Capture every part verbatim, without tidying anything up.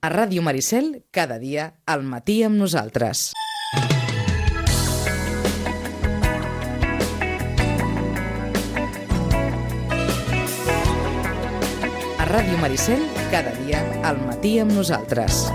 A Ràdio Maricel, cada dia, al matí amb nosaltres. A Ràdio Maricel, cada dia, al matí amb nosaltres.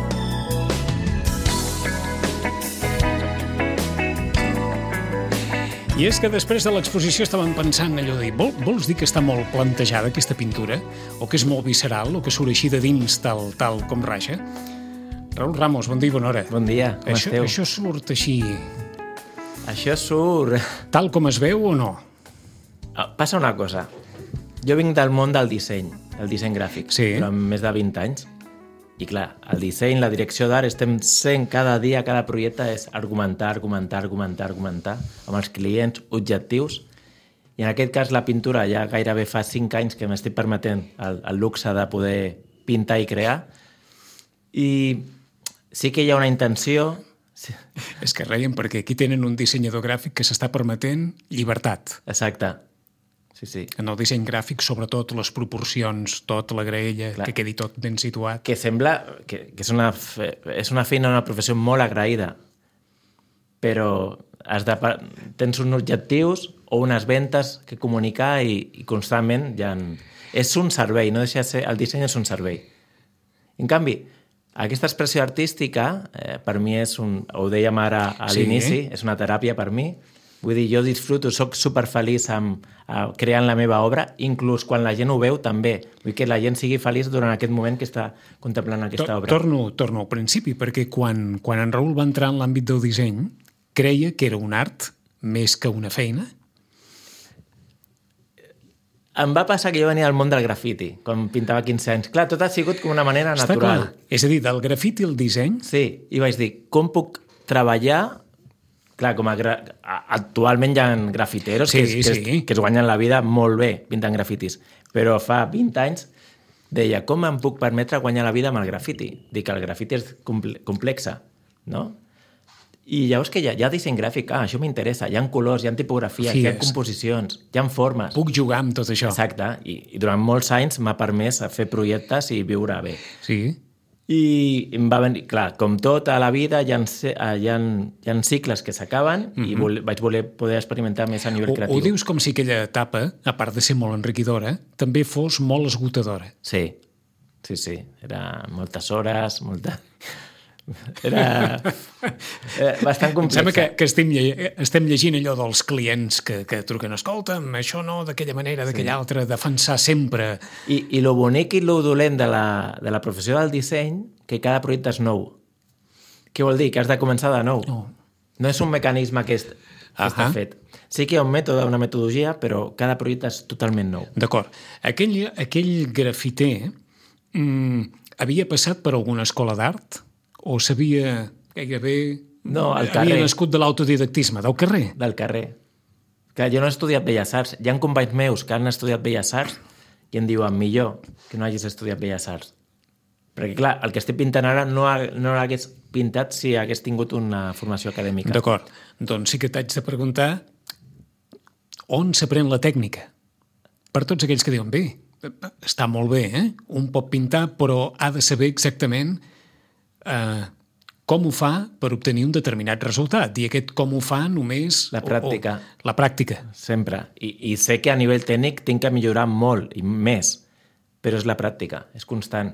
I és que després de l'exposició estàvem pensant allò de dir, Vol, vols dir que està molt plantejada aquesta pintura? O que és molt visceral? O que surt així de dins tal, tal com raja? Raül Ramos, bon dia i bona hora. Bon dia, com això, esteu? Això surt així... Això surt... Tal com es veu o no? Ah, passa una cosa. Jo vinc del món del disseny, el disseny gràfic, Sí. durant més de vint anys. I clar, el disseny, la direcció d'art, estem sent cada dia, cada projecte és argumentar, argumentar, argumentar, argumentar amb els clients, objectius. I en aquest cas la pintura ja gairebé fa cinc anys que m'estic permetent el, el luxe de poder pintar i crear. I sí que hi ha una intenció... Sí. És que reiem perquè aquí tenen un dissenyador gràfic que s'està permetent llibertat. Exacte. Sí, sí. En el disseny gràfic, sobretot les proporcions, tot la graella, Clar. que quedi tot ben situat. Que sembla que, que és, una fe, és una feina, una professió molt agraïda, però has de, tens uns objectius o unes ventes que comunicar i, i constantment ja en, és un servei, no deixa de ser, el disseny és un servei. En canvi, aquesta expressió artística, eh, per mi és un, ho dèiem ara a Sí. l'inici, és una teràpia per mi. Vull dir, jo disfruto, soc superfeliç amb, amb, creant la meva obra, inclús quan la gent ho veu també. Vull que la gent sigui feliç durant aquest moment que està contemplant aquesta To- obra. Torno, torno al principi, perquè quan, quan en Raül va entrar en l'àmbit del disseny, creia que era un art més que una feina. Em va passar que jo venia del món del grafiti, quan pintava quinze anys. Clar, tot ha sigut com una manera Està natural. clar. És a dir, del grafiti al disseny, Sí, i vaig dir, com puc treballar... Clar, com a gra... actualment hi ha grafiteros Sí, que, es, que, sí. es, que es guanyen la vida molt bé pintant grafitis, però fa vint anys deia, com em puc permetre guanyar la vida amb el grafiti? Dic que el grafiti és comple complexa, no? I llavors que hi ha, hi ha disseny gràfic, ah, això m'interessa, hi ha colors, hi ha tipografies, Sí, hi ha és- composicions, hi ha formes. puc jugar amb tot això. Exacte, i, i durant molts anys m'ha permès fer projectes i viure bé. Sí. I em va venir, clar, com tot a la vida, hi ha, hi ha, hi ha cicles que s'acaben mm -hmm. i vol, vaig voler poder experimentar més a nivell Ho, creatiu. ho dius com si aquella etapa, a part de ser molt enriquidora, també fos molt esgotadora. Sí, sí, sí. Era moltes hores, molta... Era, era bastant Em complexa. sembla que, que estem, lle estem llegint allò dels clients que, que truquen, escolta'm, això no, d'aquella manera, d'aquella sí. altra, defensar sempre... I, I lo bonic i lo dolent de la, de la professió del disseny, que cada projecte és nou. Què vol dir? Que has de començar de nou. No. No és un mecanisme que, és, que Ahà. està fet. Sí que hi ha un mètode, una metodologia, però cada projecte és totalment nou. D'acord. Aquell, aquell grafiter mm, havia passat per alguna escola d'art? O sabia gairebé... No, al havia carrer. nascut de l'autodidactisme, del carrer? Del carrer. Que jo no he estudiat Belles Arts. Hi ha companys meus que han estudiat Belles Arts i em diuen, millor que no hagis estudiat Belles Arts. Perquè, clar, el que estic pintant ara no, ha, no l'hagués pintat si hagués tingut una formació acadèmica. D'acord. Doncs sí que t'haig de preguntar on s'aprèn la tècnica? Per tots aquells que diuen, bé, està molt bé, eh? Un pot pintar, però ha de saber exactament eh, com ho fa per obtenir un determinat resultat. I aquest com ho fa només... La pràctica. O, o, la pràctica. Sempre. I, I sé que a nivell tècnic tinc que millorar molt i més, però és la pràctica, és constant.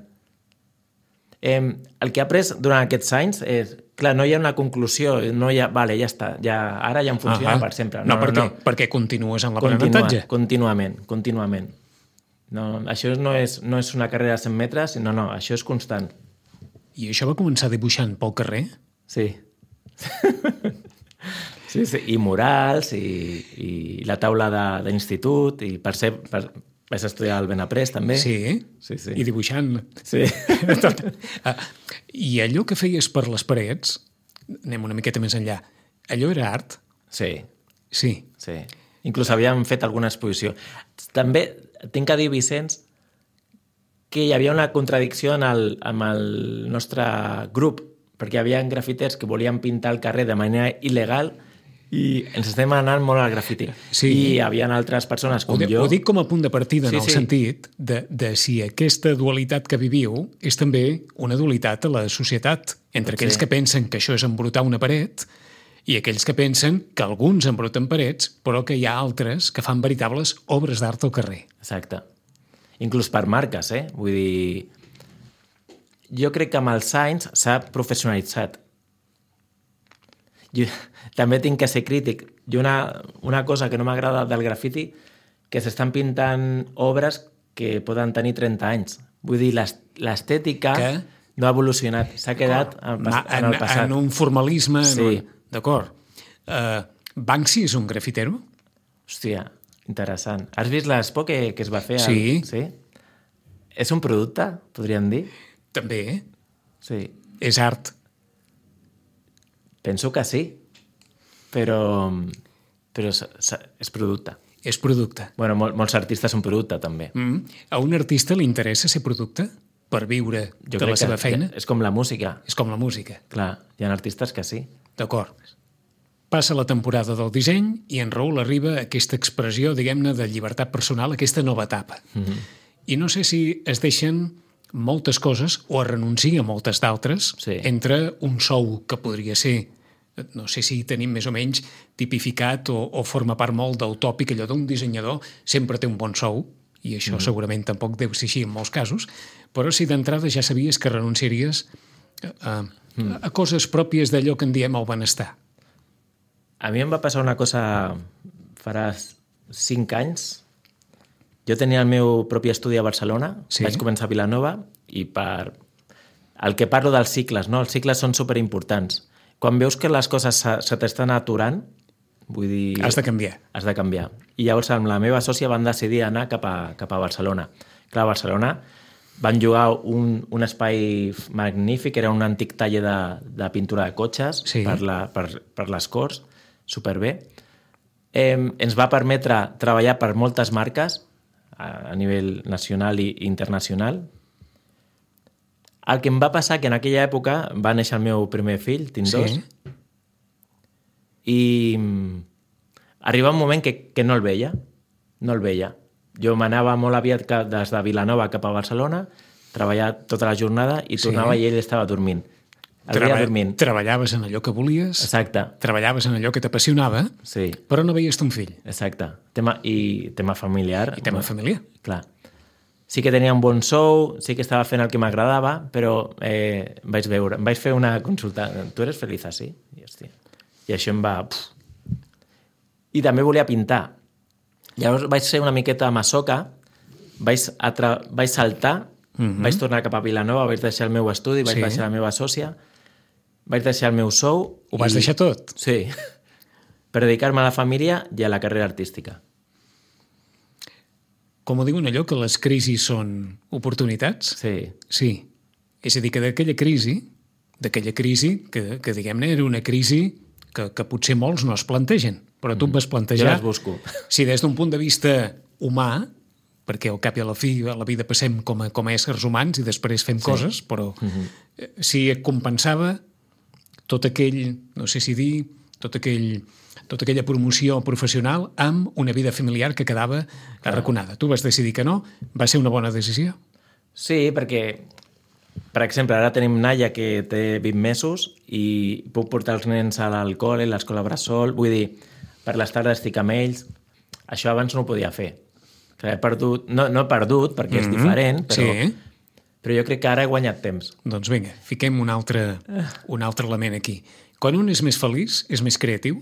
Eh, el que he après durant aquests anys és... Clar, no hi ha una conclusió, no hi ha... Vale, ja està, ja, ara ja em funciona Ah, per sempre. No, No, perquè, no, no. perquè continues en Continua, l'aprenentatge. contínuament, contínuament. No, això no és, no és una carrera de cent metres, no, no, això és constant. I això va començar dibuixant pel carrer? Sí. sí, sí. I murals, i, i la taula de- d'institut, i per ser... Per, vaig estudiar al Benaprés, també. Sí? Sí, sí. I dibuixant. Sí. Tot. Ah, I allò que feies per les parets, anem una miqueta més enllà, allò era art? Sí, Sí. sí. Inclús havíem fet alguna exposició. També tinc que dir, Vicenç, que hi havia una contradicció en el, amb el nostre grup, perquè hi havia grafiters que volien pintar el carrer de manera il·legal I ens estem anant molt al grafiti. Sí. I hi havia altres persones com ho, jo... Ho dic com a punt de partida, Sí, en el sí. sentit de, de si aquesta dualitat que viviu és també una dualitat a la societat, entre Pot aquells ser. que pensen que això és embrutar una paret i aquells que pensen que alguns embruten parets, però que hi ha altres que fan veritables obres d'art al carrer. Exacte. Inclús per marques, eh? Vull dir... Jo crec que amb els anys s'ha professionalitzat. Jo també tinc que ser crític. I una, una cosa que no m'agrada del grafiti, que s'estan pintant obres que poden tenir trenta anys. Vull dir, l'est- l'estètica Que? no ha evolucionat. S'ha quedat en, Ma- pas, en el passat. En un formalisme... en Sí. un- D'acord. Uh, Banksy és un grafitero? Hòstia, interessant. Has vist l'expo que, que es va fer? al- Sí. Sí? És un producte, podríem dir? També, eh? Sí. És art. Penso que sí, però, però s- s- és producte. És producte. Bueno, mol, molts artistes són producte, també. Mm. A un artista li interessa ser producte per viure Jo de la crec seva que feina? És com la música. És com la música. Clar, hi ha artistes que sí. D'acord. Passa la temporada del disseny i en Raül arriba a aquesta expressió, diguem-ne, de llibertat personal, aquesta nova etapa. Mm-hmm. I no sé si es deixen moltes coses o es renuncia a moltes d'altres Sí. entre un sou que podria ser, no sé si tenim més o menys tipificat o, o forma part molt del tòpic, allò d'un dissenyador sempre té un bon sou, i això mm. segurament tampoc deu ser així en molts casos, però si d'entrada ja sabies que renunciaries a, a, mm. a coses pròpies d'allò que en diem el benestar. A mi em va passar una cosa farà cinc anys. Jo tenia el meu propi estudi a Barcelona, Sí. vaig començar a Vilanova i per... El que parlo dels cicles, no? Els cicles són superimportants. Quan veus que les coses se, se t'estan aturant, vull dir... Has de canviar. Has de canviar. I llavors amb la meva sòcia van decidir anar cap a, cap a Barcelona. Clar, a Barcelona van jugar un, un espai magnífic, era un antic taller de, de pintura de cotxes Sí. per, la, per, per les Corts, superbé. Eh, ens va permetre treballar per moltes marques a, a nivell nacional i internacional. El que em va passar que en aquella època va néixer el meu primer fill, tinc Sí. dos, i mm, arriba un moment que, que no el veia, no el veia. Jo m'anava molt aviat cap, des de Vilanova cap a Barcelona, treballar tota la jornada i Sí. tornava i ell estava dormint. El veia dormint. Treballaves en allò que volies, Exacte, treballaves en allò que t'apassionava, sí, però no veies ton fill. exacte. Tema, I tema familiar. I tema bueno, familiar. Clar. Sí que tenia un bon sou, sí que estava fent el que m'agradava, però eh, vaig veure, em vaig fer una consulta. Tu eres feliz así? I, hòstia, i això em va... Puf. I també volia pintar. Llavors vaig ser una miqueta masoca, vaig, atra... vaig saltar, mm-hmm. vaig tornar cap a Vilanova, vaig deixar el meu estudi, vaig Sí. deixar la meva sòcia, vaig deixar el meu sou... Ho vas deixar tot? Sí, per dedicar-me a la família i a la carrera artística. Com ho diuen allò, que les crisis són oportunitats? Sí, Sí. És a dir, que d'aquella crisi, d'aquella crisi, que, que diguem-ne era una crisi que, que potser molts no es plantegen, però tu et vas jo plantejar... les busco. Si des d'un punt de vista humà, perquè al cap i a la fi a la vida passem com a, com a éssers humans i després fem sí. coses, però mm-hmm. si et compensava tot aquell, no sé si dir, tot aquell, tota aquella promoció professional amb una vida familiar que quedava arraconada. Tu vas decidir que no, va ser una bona decisió. Sí, perquè, per exemple, ara tenim Naya, que té vint mesos i puc portar els nens a l'alcohol, a l'escola bressol, vull dir, per les tardes estic amb ells. Això abans no ho podia fer. He perdut, no, no he perdut, perquè és mm-hmm. diferent, però, Sí. però jo crec que ara he guanyat temps. Doncs vinga, fiquem un altre, un altre element aquí. Quan un és més feliç, és més creatiu?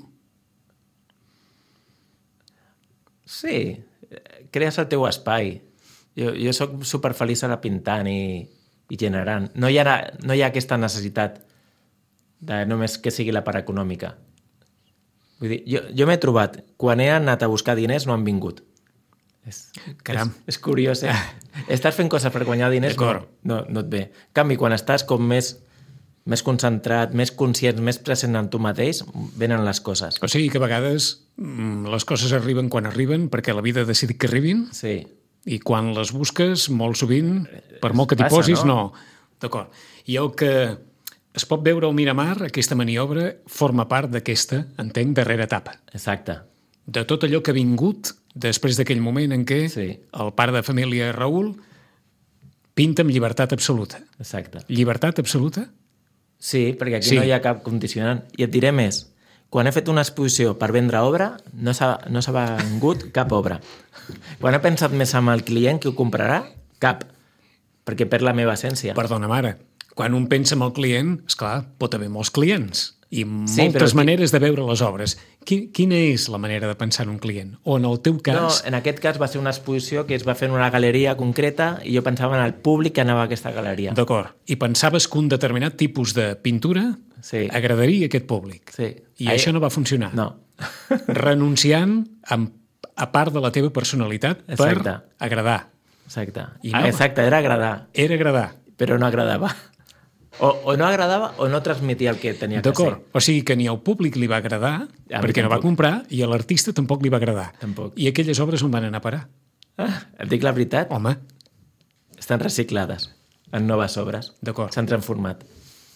Sí, crees el teu espai. Jo, jo sóc superfeliç ara pintant i, i generant. No hi, ha, no hi ha aquesta necessitat de només que sigui la part econòmica. Vull dir, jo, jo m'he trobat, quan he anat a buscar diners no han vingut. És, Caram. És, és curiós, eh? Estàs fent coses per guanyar diners, no, no, no et ve. En canvi, quan estàs com més, més concentrat, més conscient, més present en tu mateix, venen les coses. O sigui que a vegades mm, les coses arriben quan arriben perquè la vida ha decidit que arribin Sí. i quan les busques, molt sovint, per molt que t'hi Passa, posis, no? no. D'acord. I el que es pot veure al Miramar, aquesta maniobra forma part d'aquesta, entenc, darrera etapa. Exacte. De tot allò que ha vingut després d'aquell moment en què Sí. el pare de família Raül pinta amb llibertat absoluta. Exacte. Llibertat absoluta? Sí, perquè aquí Sí. no hi ha cap condicionant. I et diré més. Quan he fet una exposició per vendre obra, no s'ha no s'ha vengut cap obra. Quan he pensat més amb el client que ho comprarà, cap. Perquè perd la meva essència. Perdona, mare. Quan un pensa en el client, esclar, pot haver molts clients i Sí, moltes però- maneres de veure les obres. Qui, quina és la manera de pensar en un client? O en el teu No, cas... en aquest cas va ser una exposició que es va fer en una galeria concreta i jo pensava en el públic que anava a aquesta galeria. D'acord. I pensaves que un determinat tipus de pintura Sí. agradaria a aquest públic. Sí. I Ahí- això no va funcionar. No. Renunciant a, a part de la teva personalitat Exacte. per agradar. Exacte. I Ah, no. exacte, era agradar, Era agradar. però no agradava. O, o no agradava o no transmetia el que tenia que D'acord. ser. O sigui que ni al públic li va agradar, A mi perquè no va tampoc. comprar, i a l'artista tampoc li va agradar. Tampoc. I aquelles obres on van anar a parar? Ah, et dic la veritat, Home, estan reciclades en noves obres. D'acord. S'han transformat.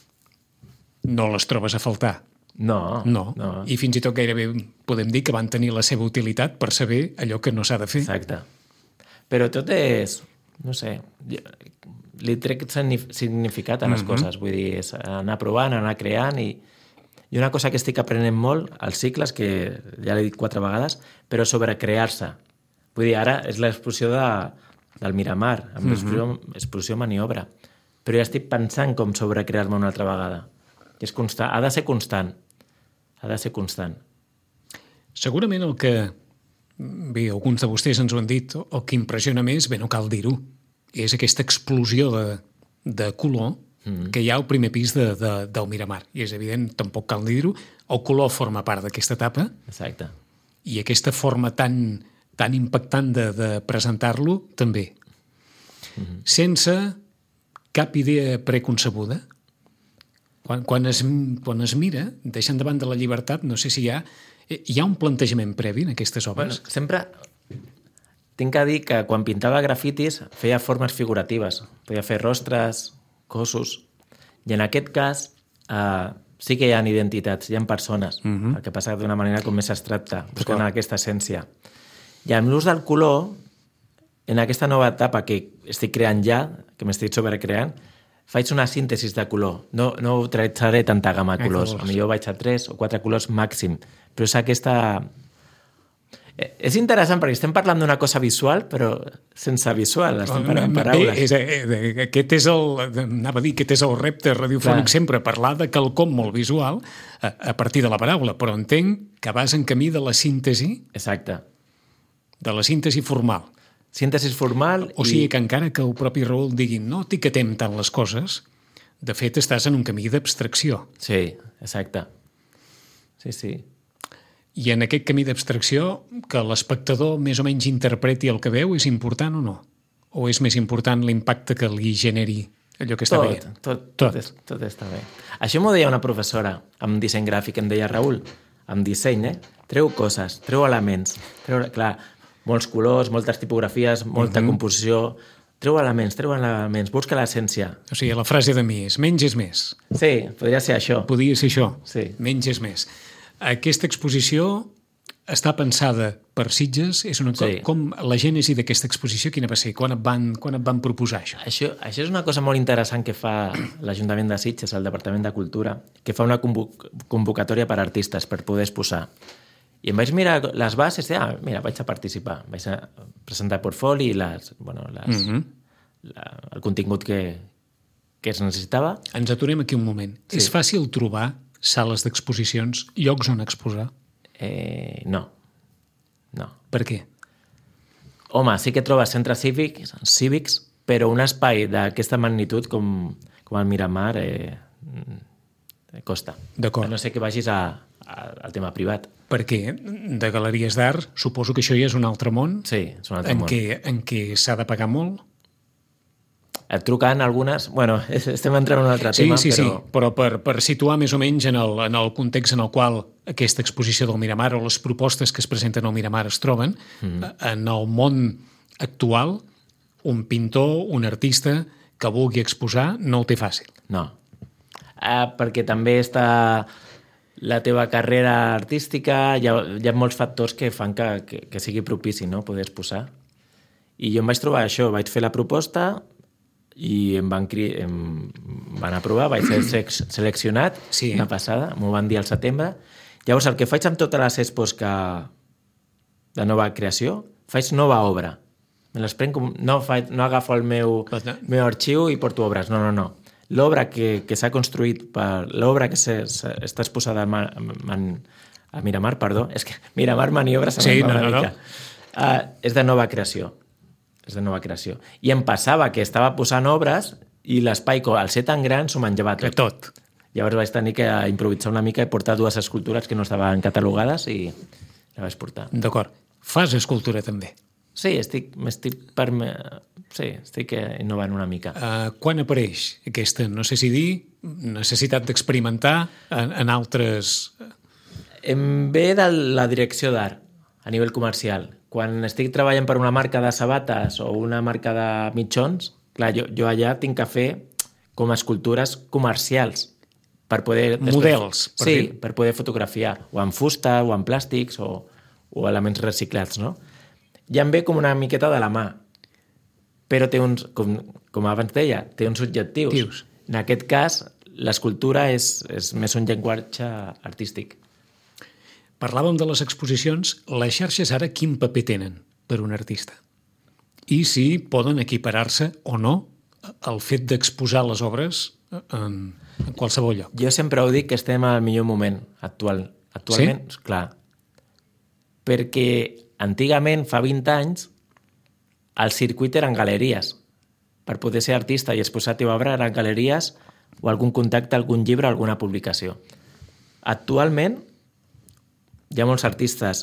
no les trobes a faltar. No. No. no. I fins i tot gairebé podem dir que van tenir la seva utilitat per saber allò que no s'ha de fer. Exacte. Però tot és, no sé, jo- li trec signif- significat a les Mhm. coses. Vull dir, és anar provant, anar creant i, i una cosa que estic aprenent molt als cicles, que ja l'he dit quatre vegades, però sobre crear-se. Vull dir, ara és l'exposició de, del Miramar, amb l'exposició exposició maniobra. Però ja estic pensant com sobrecrear-me una altra vegada. I és constant, ha de ser constant. Ha de ser constant. Segurament el que, bé, alguns de vostès ens ho han dit, el que impressiona més, bé, no cal dir-ho, és aquesta explosió de, de color mm. que hi ha al primer pis de, de, del Miramar. I és evident, tampoc cal dir-ho, el color forma part d'aquesta etapa Exacte. i aquesta forma tan, tan impactant de, de presentar-lo també. Mm. Sense cap idea preconcebuda. Quan, quan, es, quan es mira, deixant davant de la llibertat, no sé si hi ha, hi ha un plantejament previ en aquestes Bueno, obres? sempre tinc que dir que quan pintava grafitis feia formes figuratives. Podia fer rostres, cossos. I en aquest cas eh, sí que hi ha identitats, hi ha persones. Uh -huh. El que passa d'una manera com més abstracta, buscant aquesta essència. I amb l'ús del color, en aquesta nova etapa que estic creant ja, que m'estic sobrecreant, faig una síntesi de color. No, no utilitzaré tanta gamma de colors. colors. A millor vaig a tres o quatre colors màxim. Però és aquesta... Eh, És interessant perquè estem parlant d'una cosa visual, però sense visual, estem parlant en paraules. Bé, és, eh, aquest és el, anava a dir, aquest és el repte radiofònic Clar. sempre, parlar de quelcom molt visual a, a partir de la paraula, però entenc que vas en camí de la síntesi, Exacte. de la síntesi formal. Síntesis formal O sigui que encara que el propi Raül digui no etiquetem tant les coses, de fet estàs en un camí d'abstracció. Sí, exacte. Sí, sí. I en aquest camí d'abstracció, que l'espectador més o menys interpreti el que veu, és important o no? O és més important l'impacte que li generi allò que està Tot, veient? tot, tot, Tot. és, tot està bé. Això m'ho deia una professora amb disseny gràfic, em deia Raül, amb disseny, eh? Treu coses, treu elements, treu, clar, molts colors, moltes tipografies, molta uh -huh. composició, treu elements, treu elements, busca l'essència. O sigui, la frase de mi és menys és més. Sí, podria ser això. Podria ser això. Sí. Menys és més. Aquesta exposició està pensada per Sitges? És una co Sí. Com la gènesi d'aquesta exposició, quina va ser? Quan et van, quan et van proposar això? Això, això és una cosa molt interessant que fa l'Ajuntament de Sitges, el Departament de Cultura, que fa una convoc convocatòria per artistes per poder exposar. I em vaig mirar les bases i, ah, mira, vaig a participar. Vaig a presentar portfoli i les, bueno, les, Mhm. la, el contingut que, que es necessitava. Ens aturem aquí un moment. Sí. És fàcil trobar sales d'exposicions, llocs on exposar? Eh, no. No. Per què? Home, sí que trobes centres cívics, cívics, però un espai d'aquesta magnitud com, com el Miramar eh, mm, costa. D'acord. A no sé que vagis a, a, al tema privat. Perquè de galeries d'art suposo que això ja és un altre món Sí, és un altre en món. què, en què s'ha de pagar molt. Et truquen algunes... Bueno, estem entrant en un altre Sí, tema, sí, però... sí, però per, per situar més o menys en el, en el context en el qual aquesta exposició del Miramar o les propostes que es presenten al Miramar es troben, mm. en el món actual, un pintor, un artista que vulgui exposar no ho té fàcil. No. uh, perquè també està la teva carrera artística, hi ha, hi ha molts factors que fan que, que, que sigui propici, no?, poder exposar. I jo em vaig trobar això, vaig fer la proposta i em van, cri... em van aprovar, vaig ser seleccionat, sí. una passada, m'ho van dir al setembre. Llavors, el que faig amb totes les expos que... de nova creació, faig nova obra. Me les prenc com... no, faig... no agafo el meu, meu arxiu i porto obres, no, no, no. L'obra que, que s'ha construït, per l'obra que se, se, està exposada a, Mar... a Miramar, perdó, és que Miramar Maniobra se sí, me'n va no, una no, mica. no. Uh, és de nova creació. És de nova creació. I em passava que estava posant obres i l'espai, al ser tan gran, s'ho menjava tot. Que tot. Llavors vaig tenir que improvisar una mica i portar dues escultures que no estaven catalogades i la vaig portar. D'acord. Fas escultura també? Sí, estic, estic, per... sí, estic innovant una mica. Uh, quan apareix aquesta, no sé si dir, necessitat d'experimentar en, en altres... Em ve de la direcció d'art, a nivell comercial. Quan estic treballant per una marca de sabates o una marca de mitjons, clar, jo, jo allà tinc que fer com escultures comercials per poder... Models. Per sí, dir... per poder fotografiar, o en fusta, o en plàstics, o, o elements reciclats, no? Ja em ve com una miqueta de la mà, però té uns, com, com abans deia, té uns objectius. Tius. En aquest cas, l'escultura és, és més un llenguatge artístic. Parlàvem de les exposicions. Les xarxes ara quin paper tenen per un artista? I si poden equiparar-se o no al fet d'exposar les obres en, en qualsevol lloc? Jo sempre ho dic que estem al millor moment actual. Actualment, sí? Clar. Perquè antigament, fa vint anys, el circuit eren galeries. Per poder ser artista i exposar la teva obra eren galeries o algun contacte, algun llibre, alguna publicació. Actualment, hi ha molts artistes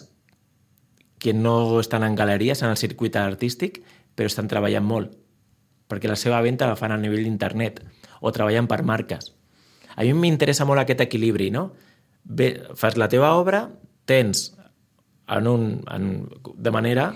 que no estan en galeries, en el circuit artístic, però estan treballant molt, perquè la seva venda la fan a nivell d'internet, o treballen per marques. A mi m'interessa molt aquest equilibri, no? Bé, fas la teva obra, tens en un, en, de manera...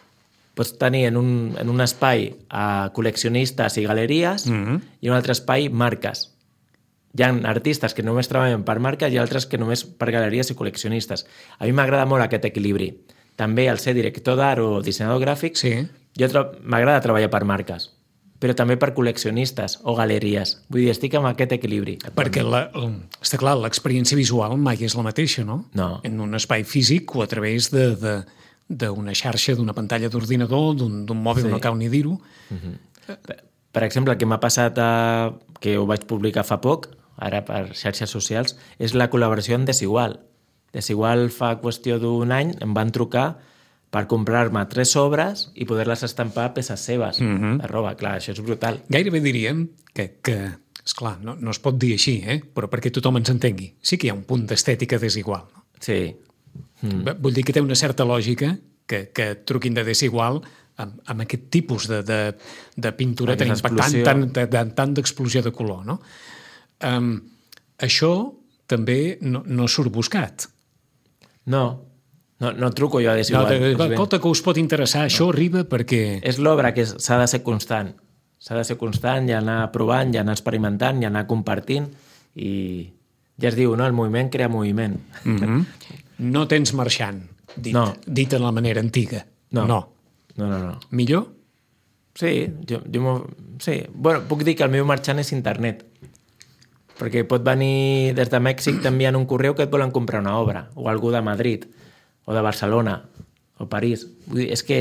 Pots tenir en un, en un espai a col·leccionistes i galeries mm-hmm. i un altre espai marques. Hi ha artistes que només treballen per marques i altres que només per galeries i col·leccionistes. A mi m'agrada molt aquest equilibri. També al ser director d'art o dissenyador gràfic, sí. jo tra- m'agrada treballar per marques, però també per col·leccionistes o galeries. Vull dir, estic amb aquest equilibri. Perquè, la, està clar, l'experiència visual mai és la mateixa, no? No. En un espai físic o a través de... de d'una xarxa, d'una pantalla d'ordinador, d'un, d'un mòbil, sí. No cal ni dir-ho. Mm-hmm. Per, per exemple, el que m'ha passat, a, que ho vaig publicar fa poc, ara per xarxes socials, és la col·laboració amb Desigual. Desigual fa qüestió d'un any em van trucar per comprar-me tres obres i poder-les estampar a peces seves. Mm-hmm. A roba, clar, això és brutal. Gairebé diríem que, que esclar, no, no es pot dir així, eh? Però perquè tothom ens entengui. Sí que hi ha un punt d'estètica Desigual. No? Sí. Mm. Vull dir que té una certa lògica que, que truquin de Desigual amb, amb aquest tipus de, de, de pintura tan impactant, tant, tant, tant d'explosió de color, no? Um, això també no, no surt buscat. No, no, no truco jo a Desigual. No, escolta, que us pot interessar, no. Això arriba perquè... És l'obra que s'ha de ser constant. S'ha de ser constant i anar provant, i anar experimentant, i anar compartint, i ja es diu, no? El moviment crea moviment. Mm-hmm. No tens marxant, dit, no. dit en la manera antiga. No. No. No, no, no. Millor? Sí, jo, jo sí. Bueno, puc dir que el meu marxant és internet. Perquè pot venir des de Mèxic, t'envien un correu que et volen comprar una obra, o algú de Madrid, o de Barcelona, o París. Vull dir, és que...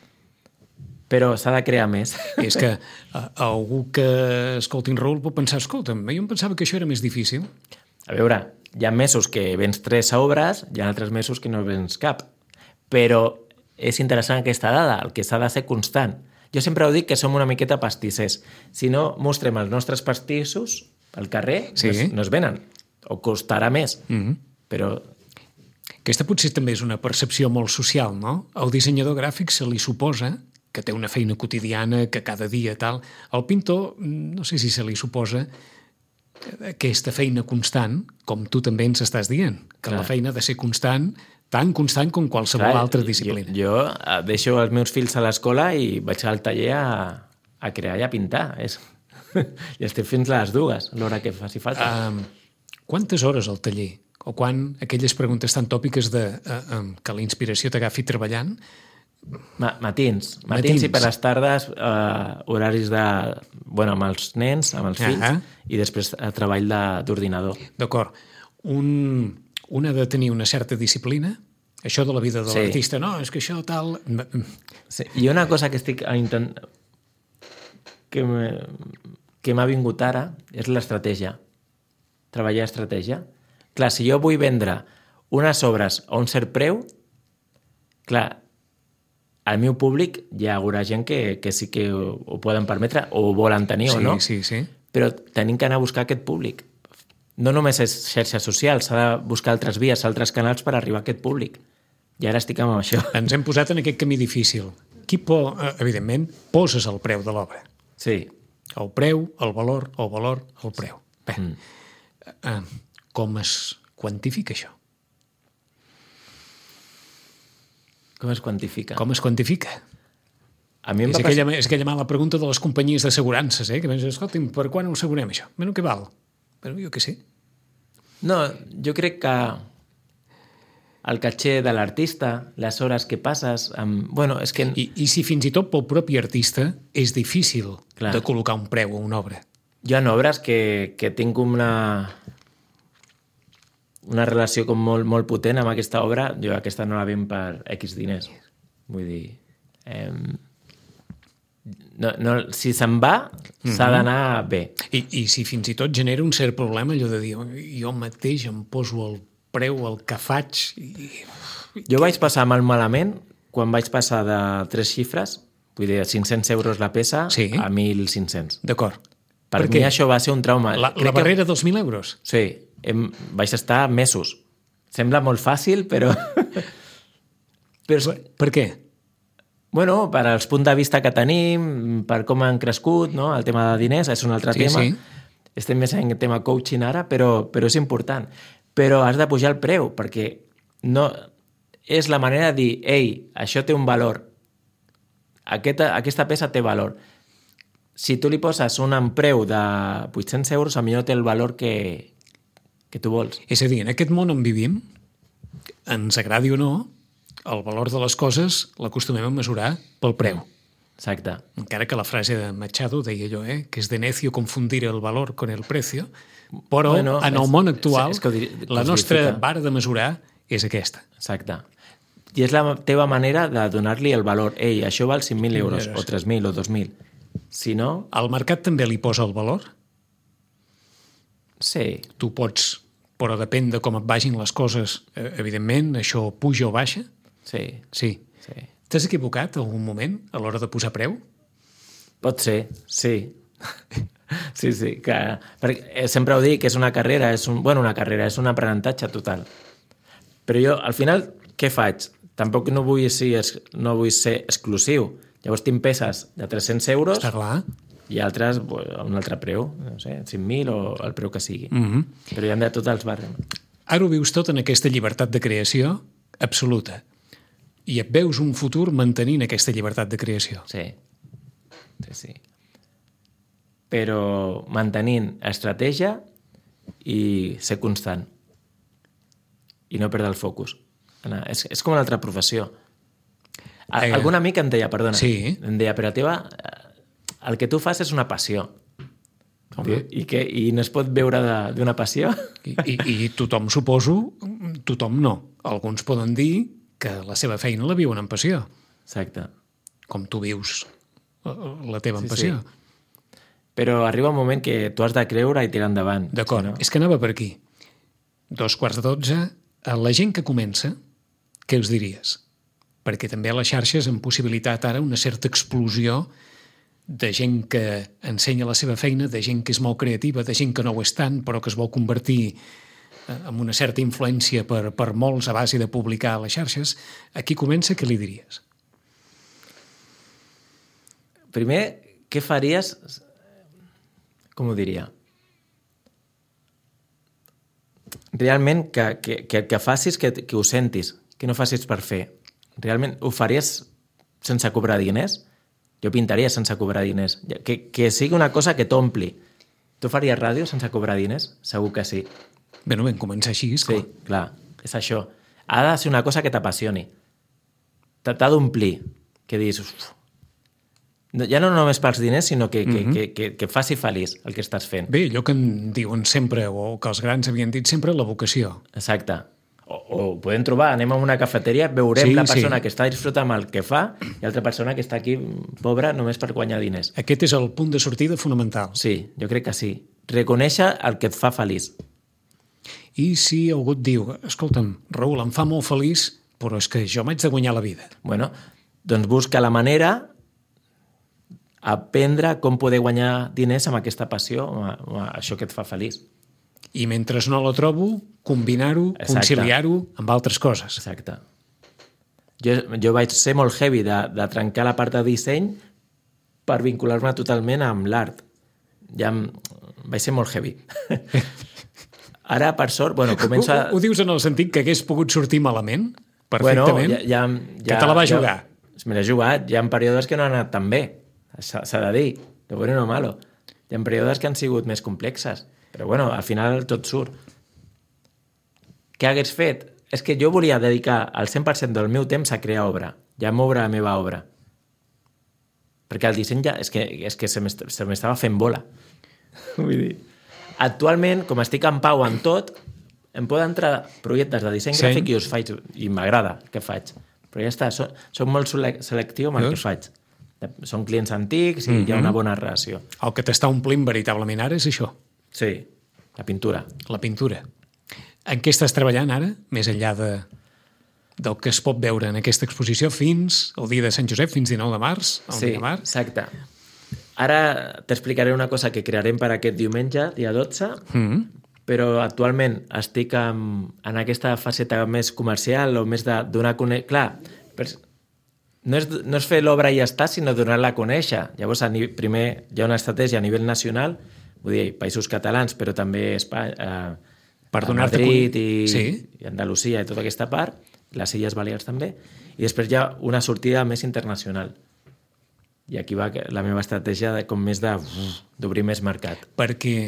Però s'ha de crear més. És que a, a algú que escolti en Raül pot pensar, escolta'm, jo em pensava que això era més difícil. A veure, hi ha mesos que vens tres obres, hi ha altres mesos que no vens cap. Però és interessant aquesta dada, el que s'ha de ser constant. Jo sempre ho dic que som una miqueta pastissers. Si no mostrem els nostres pastissos al carrer, sí. no, es, no es venen. O costarà més. Mm-hmm. Però... Aquesta potser també és una percepció molt social, no? Al dissenyador gràfic se li suposa que té una feina quotidiana, que cada dia tal... Al pintor, no sé si se li suposa aquesta feina constant, com tu també ens estàs dient, que clar. La feina ha de ser constant, tan constant com qualsevol clar, altra disciplina. Jo, jo deixo els meus fills a l'escola i vaig al taller a, a crear i a pintar. És... I estic fins a les dues, l'hora que faci falta. Um, quantes hores al taller? O quan aquelles preguntes tan tòpiques de uh, um, que la inspiració t'agafi treballant? Ma matins. Matins. Matins. I per les tardes eh, horaris de... Bueno, amb els nens, amb els fills, Ah. i després eh, treball de- d'ordinador. D'acord. Un, un ha de tenir una certa disciplina? Això de la vida de Sí. l'artista, no, és que això tal... Sí. I una cosa que estic intent... que me- que m'ha vingut ara és l'estratègia. Treballar estratègia. Clar, si jo vull vendre unes obres a un cert preu, clar, al meu públic hi haurà gent que, que sí que ho, ho poden permetre o ho volen tenir Sí, o no, sí, sí. però tenim que anar a buscar aquest públic. No només és xarxes socials, s'ha de buscar altres vies, altres canals per arribar a aquest públic. I ara estic amb això. Ens hem posat en aquest camí difícil. Qui, po, eh, evidentment, poses el preu de l'obra. Sí. El preu, el valor, el valor, el preu. Bé, Mm. eh, com es quantifica això? Com es quantifica? Com es quantifica? A mi em És va aquella, passar... és aquella mala pregunta de les companyies d'assegurances, eh? Que penses, escolta'm, per quan ho assegurem, això? Bueno, què val? Però jo què sé. No, jo crec que el caché de l'artista, les hores que passes... Amb... Bueno, és que... I, I si fins i tot pel propi artista és difícil Clar. de col·locar un preu a una obra. Hi ha obres que, que tinc una, una relació com molt, molt potent amb aquesta obra. Jo aquesta no la venc per X diners. Vull dir... Eh, no, no, si se'n va, mm-hmm. s'ha d'anar bé. I, I si fins i tot genera un cert problema allò de dir jo mateix em poso el preu, el que faig... I... Jo vaig passar mal malament quan vaig passar de tres xifres, vull dir, cinc-cents euros la peça, Sí. a mil cinc-cents. D'acord. Per, Per mi què? això va ser un trauma. La, Crec la barrera dels mil euros? Que... Sí, em... vaig estar mesos. Sembla molt fàcil, però... però... Per, per què? Bueno, per als punts de vista que tenim, per com han crescut, no? El tema de diners és un altre Sí, tema. sí. Estem més en tema coaching ara, però, però és important. Però has de pujar el preu, perquè no... és la manera de dir, ei, això té un valor. Aquesta, aquesta peça té valor. Si tu li poses un preu de vuit-cents euros, potser no té el valor que, que tu vols. És a dir, en aquest món on vivim, ens agradi o no, el valor de les coses l'acostumem a mesurar pel preu. Exacte. Encara que la frase de Machado deia allò, eh? Que és de necio confundir el valor con el precio, però Bueno, en el és- món actual és que ho dir- que la es nostra verifica. vara de mesurar és aquesta. Exacte. I és la teva manera de donar-li el valor. Ei, això val cinc mil euros, euros. o tres mil, o dos mil. Si no, El mercat també li posa el valor? sí. Tu pots, però depèn de com et vagin les coses, eh, evidentment, això puja o baixa? Sí, Sí. sí. T'has equivocat algun moment a l'hora de posar preu? Pot ser, sí. Sí, sí. Que, perquè sempre ho dic, que és una carrera, és un, bueno, una carrera, és un aprenentatge total. Però jo, al final, què faig? Tampoc no vull ser, no vull ser exclusiu. Llavors tinc peces de tres-cents euros Està clar. i altres a un altre preu, no sé, cinc mil o el preu que sigui. Mm -hmm. Però hi ha de tots els barris. Ara ho vius tot en aquesta llibertat de creació absoluta. I et veus un futur mantenint aquesta llibertat de creació. Sí, sí, sí. Però mantenint estratègia i ser constant. I no perdre el focus. Anar, és, és com una altra professió. A, Eh, algun amic em deia, perdona, sí. em deia, però teva, el que tu fas és una passió. Home. I, que, I no es pot veure de- d'una passió? I, i, I tothom, suposo, tothom no. Alguns poden dir que la seva feina la viuen amb passió, Exacte. com tu vius eh, la teva amb Sí, passió. sí. Però arriba un moment que tu has de creure i tirar endavant. D'acord, Si no? és que anava per aquí. Dos quarts de dotze, a la gent que comença, què us diries? Perquè també a les xarxes han possibilitat ara una certa explosió de gent que ensenya la seva feina, de gent que és molt creativa, de gent que no ho és tant, però que es vol convertir amb una certa influència per, per molts a base de publicar a les xarxes. Aquí comença, què li diries? Primer, què faries... Com ho diria? Realment, que, que, que, que facis, que, que ho sentis, que no facis per fer. Realment, ho faries sense cobrar diners? Jo pintaria sense cobrar diners. Que, que sigui una cosa que t'ompli. Tu faries ràdio sense cobrar diners? Segur que sí. Bé, no vam començar així, esclar. Sí, clar, és això. Ha de ser una cosa que t'apassioni. T'ha d'omplir. Que diguis... Uf, ja no només pels diners, sinó que, que, mm-hmm. que, que, que faci feliç el que estàs fent. Bé, allò que en diuen sempre, o que els grans havien dit sempre, la vocació. Exacte. O, o podem trobar, anem a una cafeteria, veurem sí, la persona sí. que està disfrutant amb el que fa i altra persona que està aquí, pobra, només per guanyar diners. Aquest és el punt de sortida fonamental. Sí, jo crec que sí. Reconèixer el que et fa feliç. I si algú et diu, escolta'm, Raül, em fa molt feliç, però és que jo m'haig de guanyar la vida. Bueno, doncs busca la manera aprendre com poder guanyar diners amb aquesta passió, amb això que et fa feliç. I mentre no la trobo, combinar-ho, conciliar-ho amb altres coses. Exacte. Jo, jo vaig ser molt heavy de, de trencar la part de disseny per vincular-me totalment amb l'art. Ja em, vaig ser molt heavy. Ara, per sort, bueno, començo a... Ho, ho dius en el sentit que hagués pogut sortir malament? Perfectament? Bueno, ja, ja, ja, que te la va jugar? Ja, me l'he jugat. Hi ha períodes que no han anat tan bé. S'ha de dir, lo bueno o malo. Hi ha períodes que han sigut més complexes, però bueno, al final tot surt. Què hagués fet? És que jo volia dedicar el cent per cent del meu temps a crear obra, ja a moure la meva obra. Perquè el disseny ja... És que, és que se m'estava fent bola. Vull dir... Actualment, com estic en pau en tot, em poden entrar projectes de disseny sí. gràfic i us faig, i m'agrada el que faig. Però ja està, soc, soc molt selectiu amb el que faig. Són clients antics i mm-hmm. hi ha una bona relació. El que t'està omplint veritablement ara és això. Sí, la pintura. La pintura. En què estàs treballant ara, més enllà de, del que es pot veure en aquesta exposició fins el dia de Sant Josep, fins dinou de març? Sí, Miramar? Exacte. Ara t'explicaré una cosa que crearem per aquest diumenge, dia dotze, mm-hmm. però actualment estic en, en aquesta faceta més comercial o més de donar a conèixer... Clar, però no és, no és fer l'obra i ja està, sinó donar-la a conèixer. Llavors, a nivell, primer hi ha una estratègia a nivell nacional, vull dir, països catalans, però també Espanya, eh, per Madrid i, sí. i Andalusia i tota aquesta part, les Illes Balears també, i després hi ha una sortida més internacional. I aquí va la meva estratègia de, com més de, d'obrir més mercat. Perquè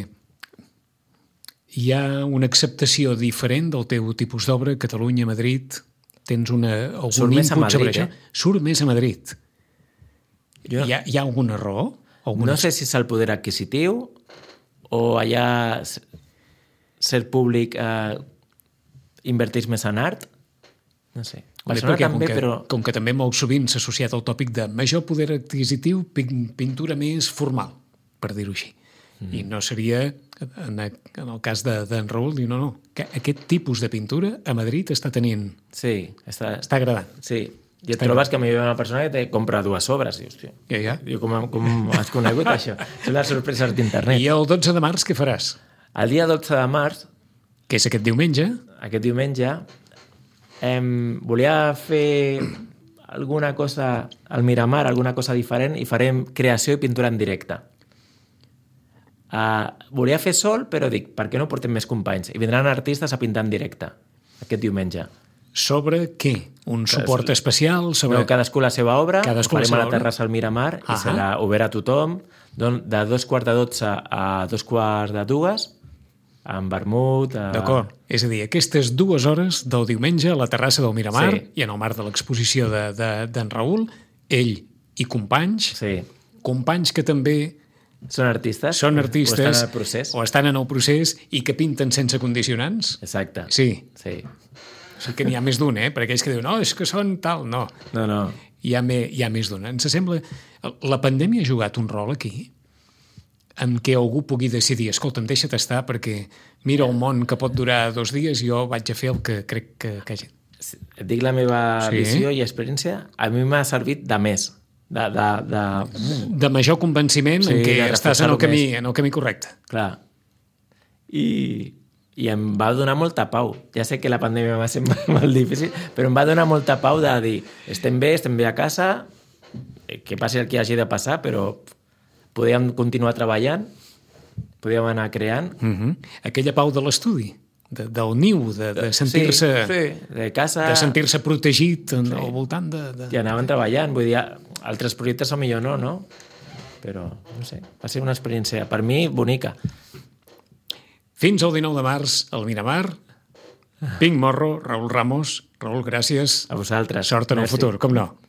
hi ha una acceptació diferent del teu tipus d'obra, Catalunya, Madrid... Tens una, algun Surt més a Madrid, eh? Surt més a Madrid. Jo... Hi, ha, hi ha alguna raó? Alguna... No sé si és el poder adquisitiu o allà ser públic eh, inverteix més en art. No sé. Barcelona perquè, també, com que, però... Com que també molt sovint s'ha associat al tòpic de major poder adquisitiu, pintura més formal, per dir-ho així. Mm. I no seria, en, en el cas d'en de, Raül, dir no, no, que aquest tipus de pintura a Madrid està tenint... Sí, està... Està agradant. Sí, i et està trobes agradant. Que m'hi ve una persona que te compra dues obres, i hòstia, ja, ja. Jo com, com has conegut això? Són les sorpreses d'internet. I el dotze de març què faràs? El dia dotze de març... Que és aquest diumenge. Aquest diumenge eh, volia fer alguna cosa al Miramar, alguna cosa diferent, i farem creació i pintura en directe. Uh, volia fer sol, però dic, per què no portem més companys? I vindran artistes a pintar en directe aquest diumenge. Sobre què? Un suport Cadascú... especial? Sobre... No, cadascú la seva obra, cadascú farem a la terrassa al Miramar i serà obert a tothom, de dos quarts de dotze a dos quarts de dues, amb vermut... A... D'acord. És a dir, aquestes dues hores del diumenge a la terrassa del Miramar sí. i en el marc de l'exposició d'en de, de, Raül, ell i companys, sí. companys que també... Són artistes? Són artistes. O estan en el procés. O estan en el procés i que pinten sense condicionants. Exacte. Sí. Sí. O sigui que n'hi ha més d'un, eh? Per aquells que diuen, no, és que són tal... No, no. no. Hi ha, me, hi ha més d'un. Ens sembla... La pandèmia ha jugat un rol aquí en què algú pugui decidir, escolta'm, deixa't estar perquè mira el món que pot durar dos dies i jo vaig a fer el que crec que... que... Et dic la meva sí. visió i experiència. A mi m'ha servit de més. De, de, de... de major convenciment sí, en què estàs en el, camí, en el camí correcte. Clar. I, I em va donar molta pau. Ja sé que la pandèmia va ser molt difícil, però em va donar molta pau de dir estem bé, estem bé a casa, que passi el que hagi de passar, però podíem continuar treballant, podíem anar creant. Uh-huh. Aquella pau de l'estudi, de, del niu, de, de sentir-se sí, sí, de casa... de sentir-se protegit sí. al voltant de, de... I anaven treballant, vull dir, altres projectes o millor no, no? Però, no sé, va ser una experiència, per mi, bonica. Fins al dinou de març, al Miramar, Pink Morro, Raül Ramos. Raül, gràcies. A vosaltres. Sort en el futur, com no.